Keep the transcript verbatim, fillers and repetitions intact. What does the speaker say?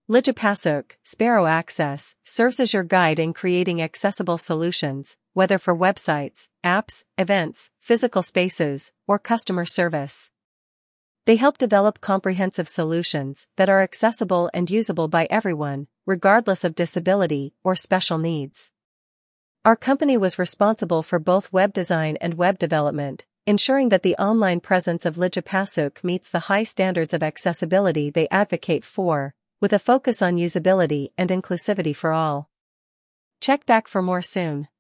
Lijapasuk, Sparrow Access, serves as your guide in creating accessible solutions, whether for websites, apps, events, physical spaces, or customer service. They help develop comprehensive solutions that are accessible and usable by everyone, regardless of disability or special needs. Our company was responsible for both web design and web development, ensuring that the online presence of Lijapasuk meets the high standards of accessibility they advocate for, with a focus on usability and inclusivity for all. Check back for more soon.